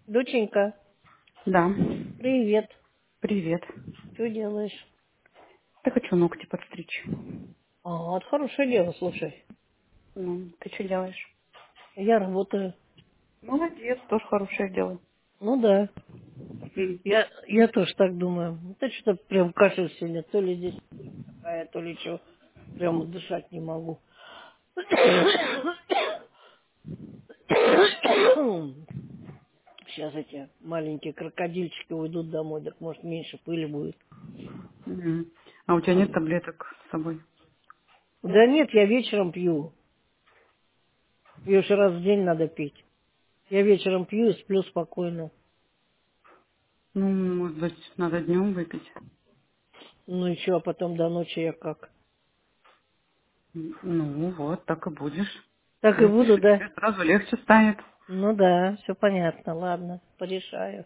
Доченька, Да. привет. Привет. Что делаешь? Я хочу ногти подстричь. А, это хорошее дело, слушай. Ну, ты что делаешь? Я работаю. Молодец, тоже хорошее дело. Ну да, М. я тоже так думаю. Это что-то прям кашель сегодня. То ли здесь такая, то ли что. Прямо дышать не могу. Сейчас эти маленькие крокодильчики уйдут домой, так может меньше пыли будет. Мгм. А у тебя нет таблеток с собой? Да нет, я вечером пью. Ее же раз в день надо пить. Я вечером пью и сплю спокойно. Ну, может быть, надо днем выпить. Ну и что, а потом до ночи я как? Ну, вот, так и будешь. Так и Выпьешь, буду, и да? тебе сразу легче станет. Ну да, все понятно, ладно, порешаю.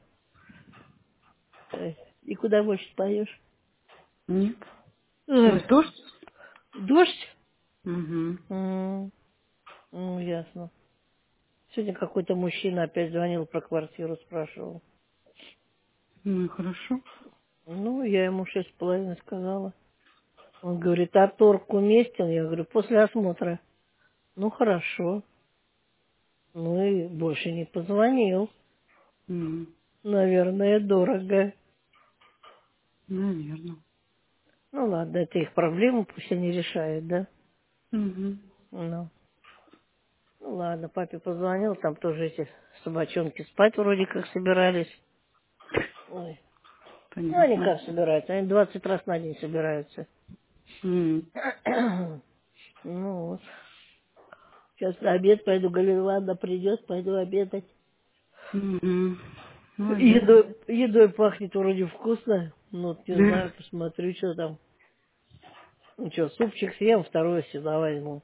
И куда больше поешь? Нет. Эх, Ой, дождь? дождь? Угу. Ну, ясно. Сегодня какой-то мужчина опять звонил про квартиру, спрашивал. Ну и хорошо. Ну, я ему 6,5 сказала. Он говорит, а торг уместен? Я говорю, после осмотра. Ну, хорошо. Ну и больше не позвонил. М. Наверное, дорого. Наверное. Ну ладно, это их проблема, пусть они решают, да? Угу. Ну. Ну ладно, папе позвонил, там тоже эти собачонки спать вроде как собирались. Ой. Ну, они Понятно. как собираются? Они 20 раз на день собираются. М. Ну вот. Сейчас на обед пойду, Галина Ивановна придет, пойду обедать. Мгм. Молодец. Едой пахнет вроде вкусно. Ну, вот не Да. знаю, посмотрю, что там. Ну что, супчик съем, второе сюда возьму.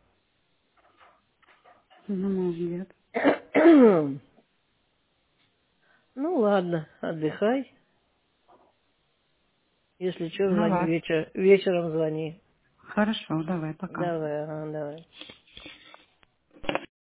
Ну, молодец. Ну ладно, отдыхай. Если что, Ну звони ладно. вечером звони. Хорошо, давай, пока. Давай, ага, давай.